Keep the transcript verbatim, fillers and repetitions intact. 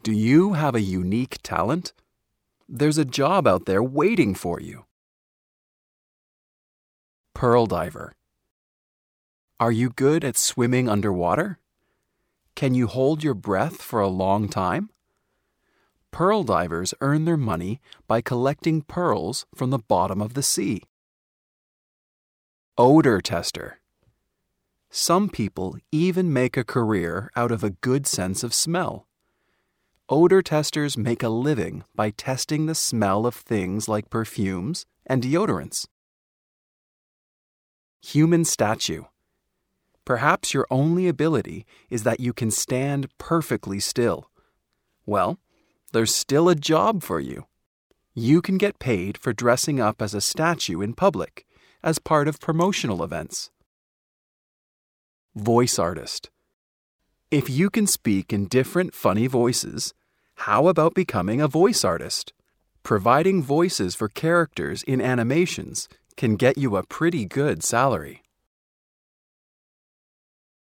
Do you have a unique talent? There's a job out there waiting for you. Pearl diver. Are you good at swimming underwater? Can you hold your breath for a long time? Pearl divers earn their money by collecting pearls from the bottom of the sea. Odor tester. Some people even make a career out of a good sense of smell. Odor testers make a living by testing the smell of things like perfumes and deodorants. Human statue. Perhaps your only ability is that you can stand perfectly still. Well, there's still a job for you. You can get paid for dressing up as a statue in public as part of promotional events. Voice artist. If you can speak in different funny voices, how about becoming a voice artist? Providing voices for characters in animations can get you a pretty good salary.